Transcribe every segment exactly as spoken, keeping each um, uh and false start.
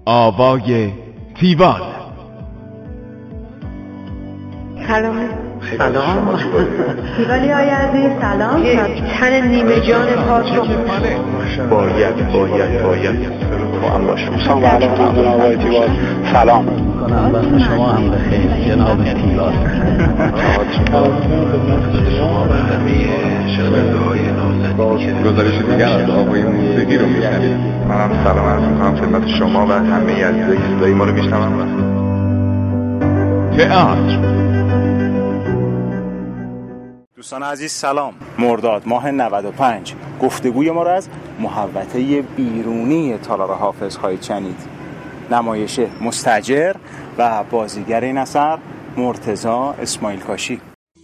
آوای تیوان. سلام. سلام تیوالی های عزیز سلام. یک تن نیمه جان پاک رو باید باید باید با هم باشم. سلام علیکم جناب آقای تیوان. سلام کنم وقت شما هم بخیر جناب تیوان. شما و همه شنونده های نازنین که گزارش دیگر از آقای موسیقی رو میشنید. منم سلام عرض میکنم خدمت شما و همه عزیزایی که صدای ما رو میشنون. تئاتر. دوستان عزیز سلام. مرداد ماه نود و پنج گفتگوی ما را از محوطه بیرونی تالار حافظ خواهید شنید. نمایش مستاجر و بازیگر این اثر مرتضی اسماعیل کاشی.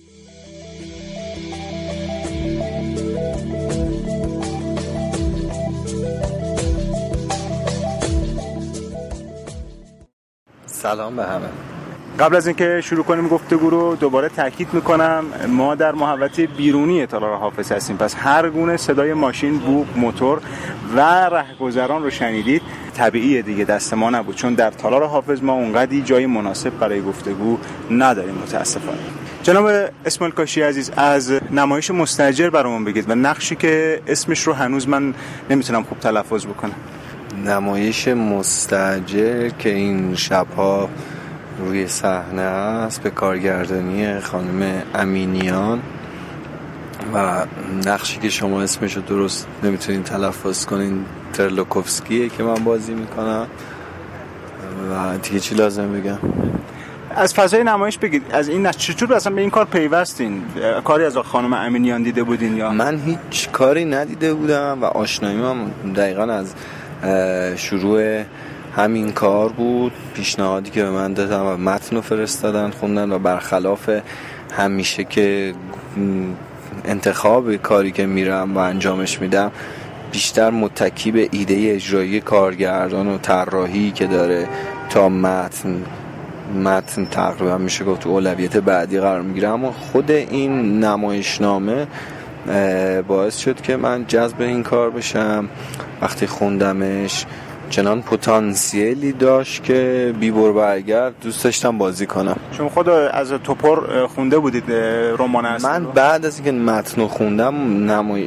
سلام به همه. قبل از اینکه شروع کنیم گفتگو رو دوباره تاکید میکنم ما در محوطه بیرونی تالار حافظ هستیم، پس هر گونه صدای ماشین، بوق، موتور و رهگذران رو شنیدید طبیعیه دیگه، دست ما نبود، چون در تالار حافظ ما اونقدی جای مناسب برای گفتگو نداریم متاسفانه. جناب اسماعیل کاشی عزیز، از نمایش مستاجر برامون بگید و نقشی که اسمش رو هنوز من نمیتونم خوب تلفظ بکنم. نمایش مستاجر که این شبها روی صحنه است به کارگردانی خانم امینیان و نقشی که شما اسمش رو درست نمیتونین تلفظ کنین ترلوکوفسکیه که من بازی میکنم و دیگه چی لازم بگم؟ از فضای نمایش بگید، از این چطور اصلا به این کار پیوستین؟ کاری از خانم امینیان دیده بودین یا؟ من هیچ کاری ندیده بودم و آشناییم هم دقیقاً از شروع همین کار بود. پیشنهادی که به من دادن و متن رو فرستادن خوندن و برخلاف همیشه که انتخاب کاری که میرم و انجامش میدم بیشتر متکی به ایده اجرایی کارگردان و طراحی که داره تا متن متن تقریبا میشه گفت تو اولویت بعدی قرار میگیره، اما خود این نمایشنامه باعث شد که من جذب این کار بشم. وقتی خوندمش چنان پتانسیلی داشت که بی بر برگرد دوست داشتم بازی کنم. شما خود از توپر خونده بودید رمان اصلی؟ من بعد از اینکه متن خوندم نمای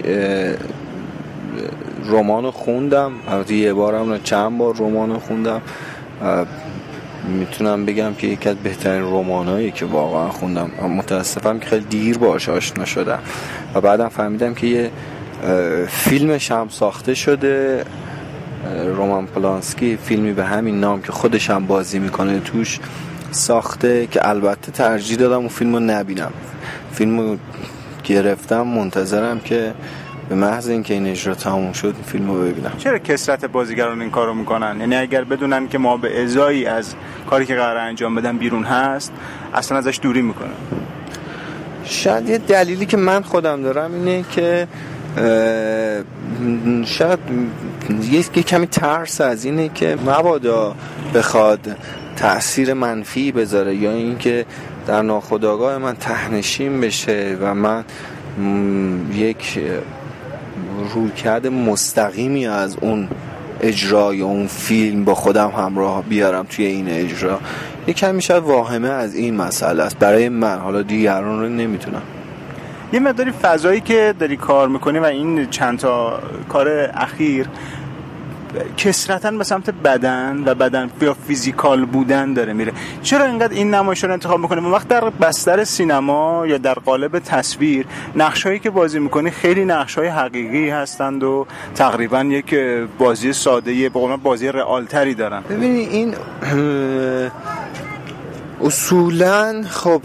رمان خوندم، البته یه بارم نه چند بار رمان خوندم. میتونم بگم که یکی از بهترین رمانایی که واقعا خوندم. متاسفم که خیلی دیر باهاش آشنا شدم و بعدم فهمیدم که یه فیلمش هم ساخته شده. رومان پولانسکی فیلمی به همین نام که خودش هم بازی میکنه توش ساخته که البته ترجیح دادم اون فیلمو نبینم. فیلمو گرفتم منتظرم که به محض اینکه این اجرا تموم شد فیلمو ببینم. چرا کثرت بازیگران این کارو میکنن؟ یعنی اگر بدونن که ما به ازایی از کاری که قراره انجام بدن بیرون هست اصلا ازش دوری میکنن؟ شاید یه دلیلی که من خودم دارم اینه که شاید یه کمی ترس از اینه که مبادا بخواد تأثیر منفی بذاره یا اینکه در ناخودآگاه من تهنشین بشه و من یک رویکرد مستقیمی از اون اجرا یا اون فیلم با خودم همراه بیارم توی این اجرا. یک کمی شاید واهمه از این مسئله است برای من، حالا دیگران رو نمیتونم. یه مقداری فضایی که داری کار میکنی و این چند تا کار اخیر کثرتاً به سمت بدن و بدن یا فیزیکال بودن داره میره، چرا اینقدر این نمایش رو انتخاب میکنی؟ وقت در بستر سینما یا در قالب تصویر نقشایی که بازی میکنی خیلی نقشای حقیقی هستند و تقریبا یک بازی ساده به قول بازی رئالتری دارن. ببینی این اصولاً خب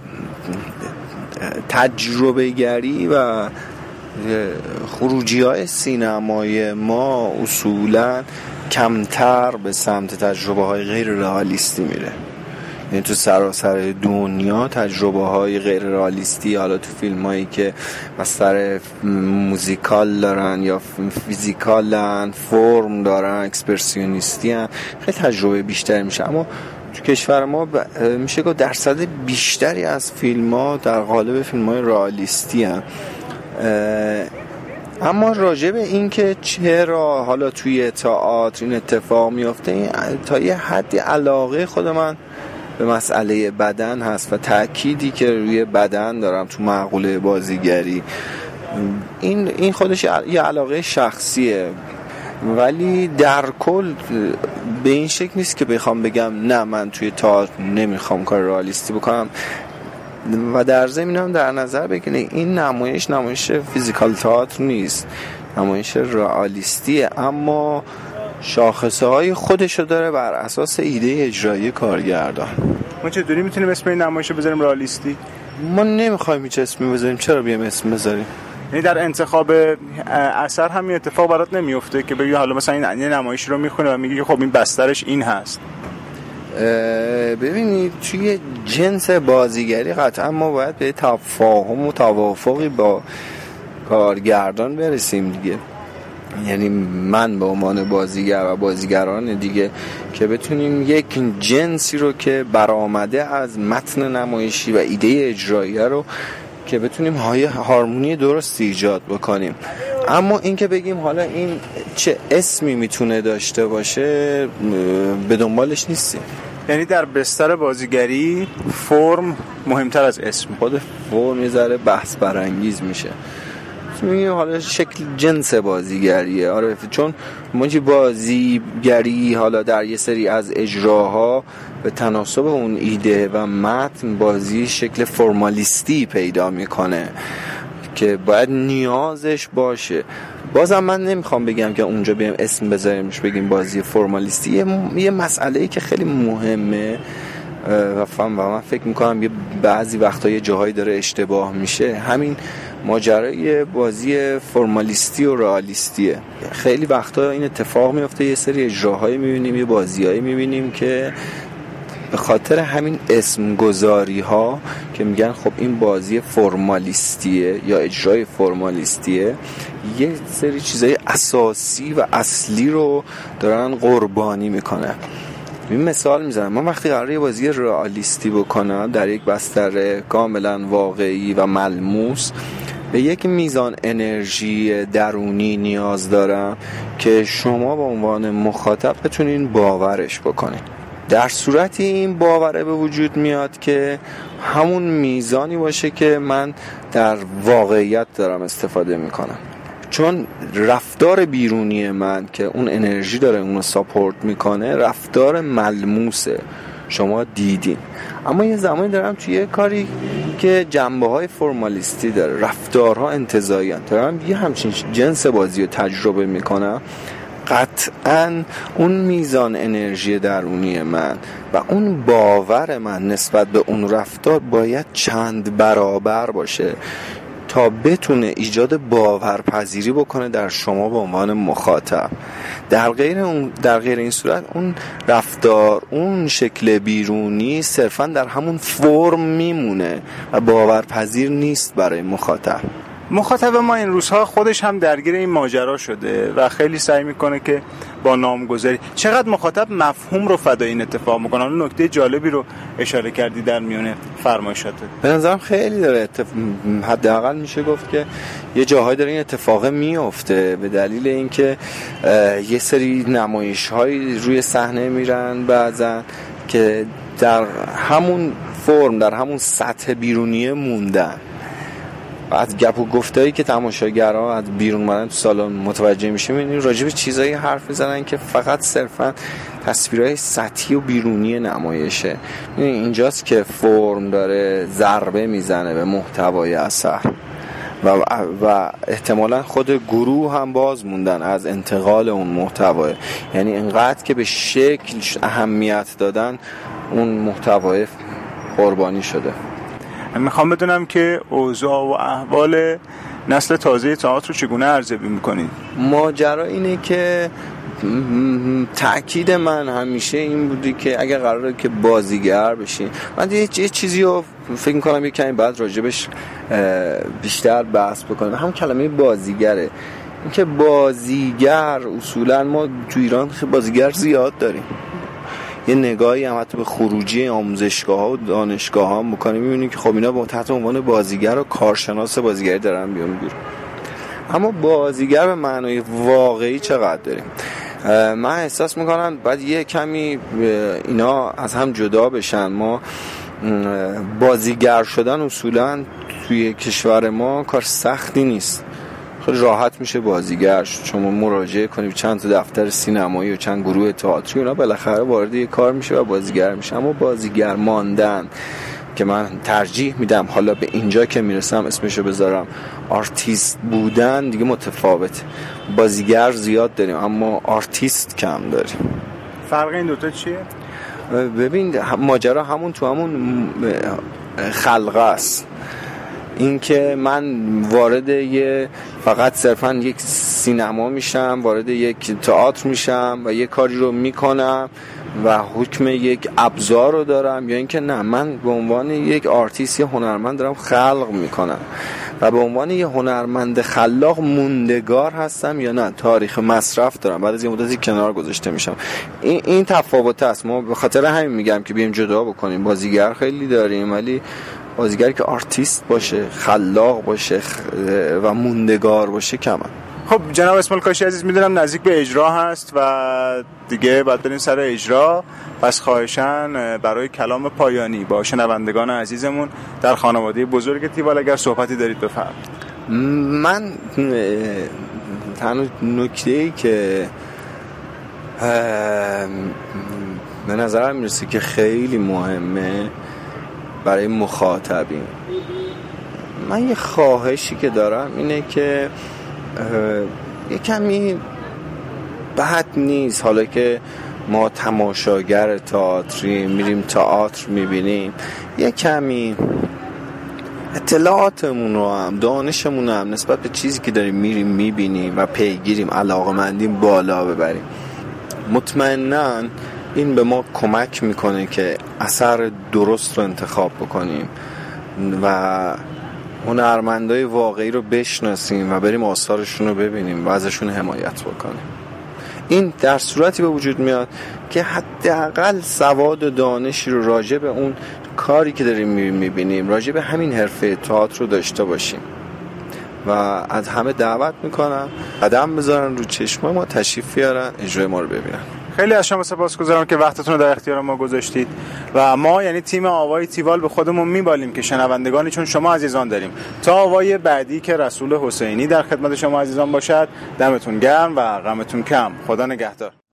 تجربه گری و خروجی های سینمای ما اصولاً کمتر به سمت تجربه های غیر رئالیستی میره. یعنی تو سراسر دنیا تجربه های غیر رئالیستی، حالا تو فیلم هایی که مستر موزیکال دارن یا فیزیکالن، فرم دارن، اکسپرسیونیستی هن، خیلی تجربه بیشتر میشه. اما تو کشور ما ب... میشه که درصد بیشتری از فیلم ها در قالب فیلم های رئالیستی هن. اما راجع به این که چرا حالا توی تئاتر این اتفاق میفته، تا یه حدی علاقه خود من به مسئله بدن هست و تأکیدی که روی بدن دارم تو مقوله بازیگری. این این خودش یه علاقه شخصیه، ولی در کل به این شکل نیست که بخوام بگم نه من توی تئاتر نمیخوام کار رئالیستی بکنم. و در ضمن هم در نظر بگیرید این نمایش نمایش فیزیکال تئاتر نیست، نمایش رئالیستیه، اما شاخصه‌های خودشو داره بر اساس ایده اجرایی کارگردان. ما چطوری میتونیم اسم این نمایش رو بذاریم رئالیستی؟ ما نمیخوایم هیچ اسمی بذاریم، چرا بیام اسم بذاریم؟ یعنی در انتخاب اثر همین اتفاق برات نمیفته که بگی حالا مثلا این نمایش رو میخونه و میگی خب این بسترش این هست؟ ببینید توی جنس بازیگری قطعا ما باید به تفاهم و توافقی با کارگردان برسیم دیگه، یعنی من به عنوان بازیگر و بازیگران دیگه که بتونیم یک جنسی رو که برآمده از متن نمایشی و ایده اجرایی رو که بتونیم های هارمونی درست ایجاد بکنیم. اما این که بگیم حالا این چه اسمی میتونه داشته باشه به دنبالش نیستیم. یعنی در بستر بازیگری فرم مهمتر از اسم. خود فرم یه ذره بحث برانگیز میشه. میگه حالا شکل جنس بازیگریه. آره، چون منجی بازیگری حالا در یه سری از اجراها به تناسب اون ایده و متن بازی شکل فرمالیستی پیدا میکنه که باید نیازش باشه. بازم من نمیخوام بگم که اونجا بیام اسم بذاریمش بگیم بازی فرمالیستی. یه, یه مسئله‌ای که خیلی مهمه و فهم و من فکر میکنم یه بعضی وقتا یه جاهایی داره اشتباه میشه، همین ماجرای بازی فرمالیستی و رئالیستیه. خیلی وقتا این اتفاق میفته، یه سری اجراهایی میبینیم، یه بازیایی میبینیم که به خاطر همین اسم گذاری ها که میگن خب این بازی فرمالیستیه یا اجرای فرمالیستیه، یه سری چیزای اساسی و اصلی رو دارن قربانی میکنن. این مثال میزنم، من وقتی قراره یه بازی رئالیستی بکنم در یک بستر کاملا واقعی و ملموس، به یک میزان انرژی درونی نیاز دارم که شما به عنوان مخاطب بتونین باورش بکنین. در صورتی این باوره به وجود میاد که همون میزانی باشه که من در واقعیت دارم استفاده میکنم، چون رفتار بیرونی من که اون انرژی داره اونو ساپورت میکنه رفتار ملموسه، شما دیدین. اما یه زمانی دارم توی کاری که جنبه های فرمالیستی داره، رفتارها انتزاعی دارم یه همچین جنس بازی رو تجربه میکنم، قطعاً اون میزان انرژی درونی من و اون باور من نسبت به اون رفتار باید چند برابر باشه تا بتونه ایجاد باورپذیری بکنه در شما به عنوان مخاطب. در غیر اون در غیر این صورت اون رفتار، اون شکل بیرونی صرفاً در همون فرم میمونه و باورپذیر نیست برای مخاطب. مخاطب ما این روزها خودش هم درگیر این ماجرا شده و خیلی سعی میکنه که با نامگذاری، چقدر مخاطب مفهوم رو فدای این اتفاق میکنه. اون نکته جالبی رو اشاره کردی در میونه فرمایشاتت. به نظرم خیلی داره اتف... حداقل میشه گفت که یه جاهایی داره این اتفاق میفته به دلیل اینکه یه سری نمایش‌های روی صحنه میرن بعضن که در همون فرم، در همون سطح بیرونیه موندن. از گپ و گفتایی که تماشاگرها از بیرون اومدن تو سالن متوجه میشه، میبینید راجع به چیزایی حرف میزنن که فقط صرفا تصویرهای سطحی و بیرونی نمایشه. اینجاست که فرم داره ضربه میزنه به محتوای اثر و و احتمالاً خود گروه هم باز موندن از انتقال اون محتوا، یعنی اینقدر که به شکل اهمیت دادن اون محتوای قربانی شده. میخوام بدونم که اوضاع و احوال نسل تازه تئاتر رو چگونه ارزیابی میکنید؟ ماجرا اینه که تأکید من همیشه این بودی که اگر قراره که بازیگر بشین، من یه چیزی رو فکر میکنم یه کمی بعد راجبش بیشتر بحث بکنم، هم کلمه بازیگره. این که بازیگر اصولا ما تو ایران بازیگر زیاد داریم، یه نگاهی هم حتی به خروجی آموزشگاه ها و دانشگاه ها هم بکنیم، میبینیم که خب اینا با تحت عنوان بازیگر و کارشناس بازیگری دارن بیان بیرون. اما بازیگر به معنای واقعی چقدر داریم؟ من احساس میکنم باید یه کمی اینا از هم جدا بشن. ما بازیگر شدن اصولا توی کشور ما کار سختی نیست، خیلی راحت میشه بازیگر شد. شما مراجعه کنید چند تا دفتر سینمایی و چند گروه تئاتری، اونا بالاخره وارد یه کار میشه و بازیگر میشه. اما بازیگر ماندن که من ترجیح میدم حالا به اینجا که میرسم اسمشو بذارم آرتیست بودن، دیگه متفاوته. بازیگر زیاد داریم اما آرتیست کم داریم. فرق این دوتا چیه؟ ببین ماجرا همون تو همون خلقه است. این که من وارد یه فقط صرفا یک سینما میشم، وارد یک تئاتر میشم و یه کاری رو میکنم و حکم یک ابزار رو دارم، یا اینکه نه، من به عنوان یک آرتیست یا هنرمند دارم خلق میکنم و به عنوان یه هنرمند خلاق موندگار هستم یا نه تاریخ مصرف دارم، بعد از یه مدتی کنار گذاشته میشم. این این تفاوت است. ما به خاطر همین میگم که بیایم جدا بکنیم. بازیگر خیلی داریم ولی بازیگری که آرتیست باشه، خلاق باشه و موندگار باشه کمه. خب جناب اسماعیل کاشی عزیز، میدونم نزدیک به اجرا هست و دیگه باید بریم سر اجرا، پس خواهشاً برای کلام پایانی با شنوندگان عزیزمون در خانواده بزرگ تیوال اگر صحبتی دارید بفرمایید. من تنها نکته‌ای که به نظرم میرسه که خیلی مهمه برای مخاطبین، من یه خواهشی که دارم اینه که یه کمی بد نیست حالا که ما تماشاگر تئاتری میریم تئاتر میبینیم، یه کمی اطلاعاتمون رو هم دانشمون هم نسبت به چیزی که داریم میریم میبینیم و پیگیریم علاقه‌مندیم بالا ببریم. مطمئناً این به ما کمک میکنه که اثر درست رو انتخاب بکنیم و هنرمندای واقعی رو بشناسیم و بریم آثارشون رو ببینیم و ازشون حمایت بکنیم. این در صورتی به وجود میاد که حداقل سواد و دانشی رو راجع به اون کاری که داریم میبینیم، راجع به همین حرفه تئاتر رو داشته باشیم و از همه دعوت میکنم قدم بذارن رو چشم ما، تشریف بیارن اجرای ما رو ببینن. خیلی از شما سپاسگزارم که وقتتون رو در اختیار ما گذاشتید و ما یعنی تیم آوای تیوال به خودمون میبالیم که شنوندگانی چون شما عزیزان داریم تا آوای بعدی که رسول حسینی در خدمت شما عزیزان باشد. دمتون گرم و غمتون کم. خدا نگهدار.